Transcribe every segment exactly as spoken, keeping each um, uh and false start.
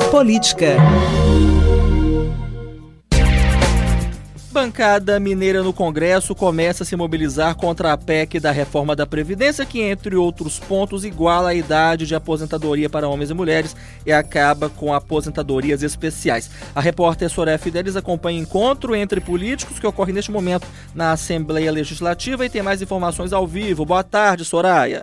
Política. Bancada mineira no Congresso começa a se mobilizar contra a P E C da reforma da Previdência, que, entre outros pontos, iguala a idade de aposentadoria para homens e mulheres e acaba com aposentadorias especiais. A repórter Soraya Fidelis acompanha o encontro entre políticos que ocorre neste momento na Assembleia Legislativa e tem mais informações ao vivo. Boa tarde, Soraya.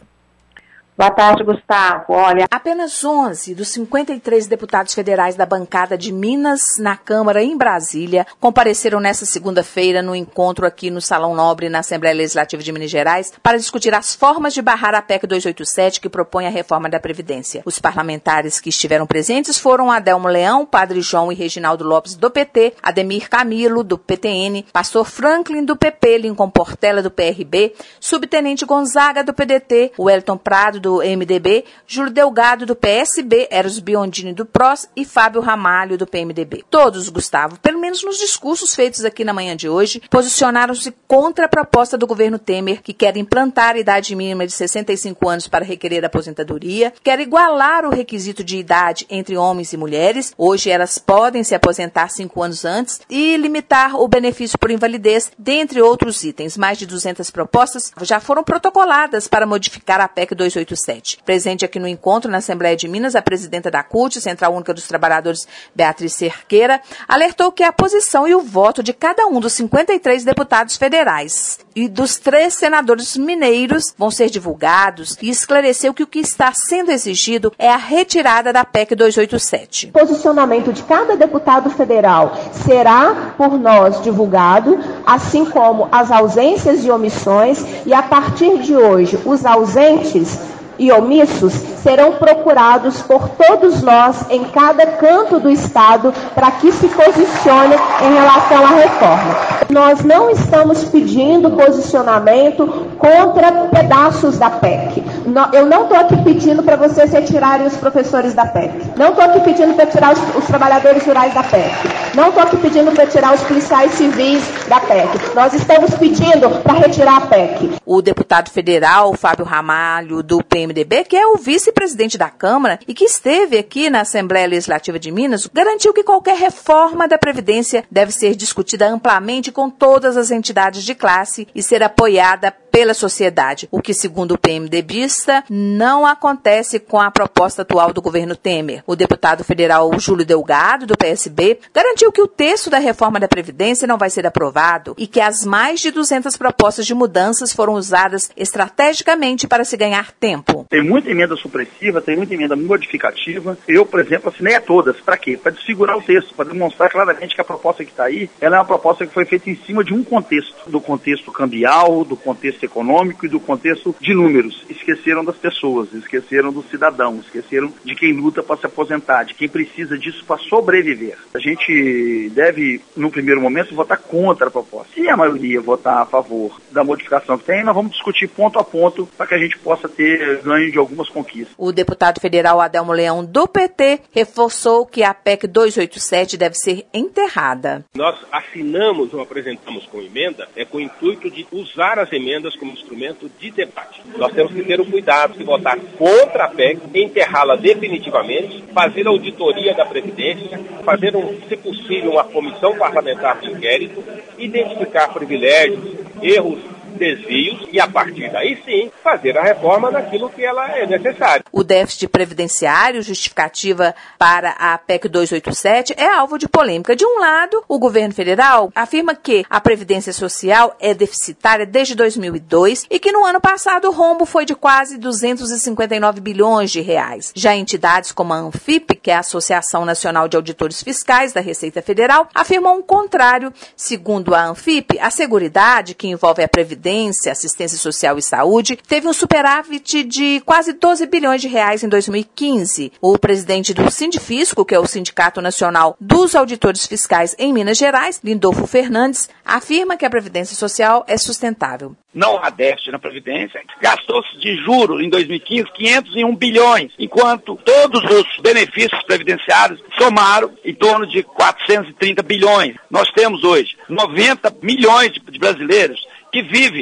Boa tarde, Gustavo. Olha, apenas onze dos cinquenta e três deputados federais da bancada de Minas na Câmara em Brasília compareceram nesta segunda-feira no encontro aqui no Salão Nobre, na Assembleia Legislativa de Minas Gerais, para discutir as formas de barrar a P E C duzentos e oitenta e sete, que propõe a reforma da Previdência. Os parlamentares que estiveram presentes foram Adelmo Leão, Padre João e Reginaldo Lopes, do P T, Ademir Camilo, do P T N, Pastor Franklin, do P P, Lincoln Portela, do P R B, Subtenente Gonzaga, do P D T, Wellington Prado, do M D B, Júlio Delgado, do P S B, Eros Biondini, do P R O S e Fábio Ramalho, do P M D B. Todos, Gustavo, pelo menos nos discursos feitos aqui na manhã de hoje, posicionaram-se contra a proposta do governo Temer, que quer implantar a idade mínima de sessenta e cinco anos para requerer a aposentadoria, quer igualar o requisito de idade entre homens e mulheres, hoje elas podem se aposentar cinco anos antes, e limitar o benefício por invalidez, dentre outros itens. Mais de duzentas propostas já foram protocoladas para modificar a P E C duzentos e oitenta e sete. Presente aqui no encontro na Assembleia de Minas, a presidenta da C U T, Central Única dos Trabalhadores, Beatriz Cerqueira, alertou que a posição e o voto de cada um dos cinquenta e três deputados federais e dos três senadores mineiros vão ser divulgados, e esclareceu que o que está sendo exigido é a retirada da P E C duzentos e oitenta e sete. O posicionamento de cada deputado federal será por nós divulgado, assim como as ausências e omissões, e a partir de hoje, os ausentes e omissos serão procurados por todos nós em cada canto do Estado para que se posicione em relação à reforma. Nós não estamos pedindo posicionamento contra pedaços da P E C. Eu não estou aqui pedindo para vocês retirarem os professores da P E C. Não estou aqui pedindo para tirar os, os trabalhadores rurais da P E C. Não estou aqui pedindo para tirar os policiais civis da P E C. Nós estamos pedindo para retirar a P E C. O deputado federal Fábio Ramalho, do P M D B, que é o vice-presidente da Câmara e que esteve aqui na Assembleia Legislativa de Minas, garantiu que qualquer reforma da Previdência deve ser discutida amplamente com todas as entidades de classe e ser apoiada pela sociedade, o que, segundo o PMDBista, não acontece com a proposta atual do governo Temer. O deputado federal Júlio Delgado, do P S B, garantiu que o texto da reforma da Previdência não vai ser aprovado e que as mais de duzentas propostas de mudanças foram usadas estrategicamente para se ganhar tempo. Tem muita emenda supressiva, tem muita emenda modificativa. Eu, por exemplo, assinei a todas. Para quê? Para desfigurar o texto, para demonstrar claramente que a proposta que está aí, ela é uma proposta que foi feita em cima de um contexto, do contexto cambial, do contexto econômico e do contexto de números. Esqueceram das pessoas, esqueceram do cidadão, esqueceram de quem luta para se aposentar, de quem precisa disso para sobreviver. A gente deve, no primeiro momento, votar contra a proposta. Se a maioria votar a favor da modificação que tem, nós vamos discutir ponto a ponto para que a gente possa ter ganho de algumas conquistas. O deputado federal Adelmo Leão, do P T, reforçou que a P E C duzentos e oitenta e sete deve ser enterrada. Nós assinamos ou apresentamos com emenda é com o intuito de usar as emendas como instrumento de debate. Nós temos que ter o cuidado de votar contra a P E C, enterrá-la definitivamente, fazer a auditoria da Previdência, fazer, um, se possível, uma comissão parlamentar de inquérito, identificar privilégios, erros, desvios e, a partir daí sim, fazer a reforma naquilo que ela é necessário. O déficit previdenciário, justificativa para a P E C duzentos e oitenta e sete, é alvo de polêmica. De um lado, o governo federal afirma que a Previdência Social é deficitária desde dois mil e dois e que no ano passado o rombo foi de quase duzentos e cinquenta e nove bilhões de reais. Já entidades como a ANFIP, que é a Associação Nacional de Auditores Fiscais da Receita Federal, afirmam o contrário. Segundo a ANFIP, a Seguridade, que envolve a Previdência, Assistência Social e Saúde, teve um superávit de quase doze bilhões de reais em dois mil e quinze. O presidente do Sindifisco, que é o Sindicato Nacional dos Auditores Fiscais em Minas Gerais, Lindolfo Fernandes, afirma que a Previdência Social é sustentável. Não há déficit na Previdência. Gastou-se de juros em dois mil e quinze quinhentos e um bilhões, enquanto todos os benefícios previdenciários somaram em torno de quatrocentos e trinta bilhões. Nós temos hoje noventa milhões de brasileiros que vivem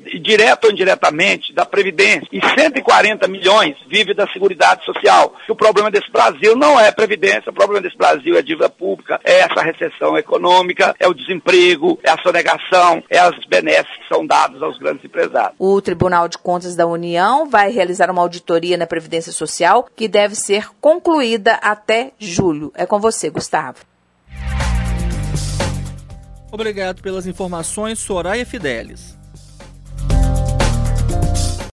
direto ou indiretamente, da Previdência. E cento e quarenta milhões vivem da Seguridade Social. O problema desse Brasil não é Previdência, o problema desse Brasil é a dívida pública, é essa recessão econômica, é o desemprego, é a sonegação, é as benesses que são dadas aos grandes empresários. O Tribunal de Contas da União vai realizar uma auditoria na Previdência Social que deve ser concluída até julho. É com você, Gustavo. Obrigado pelas informações, Soraya Fidelis.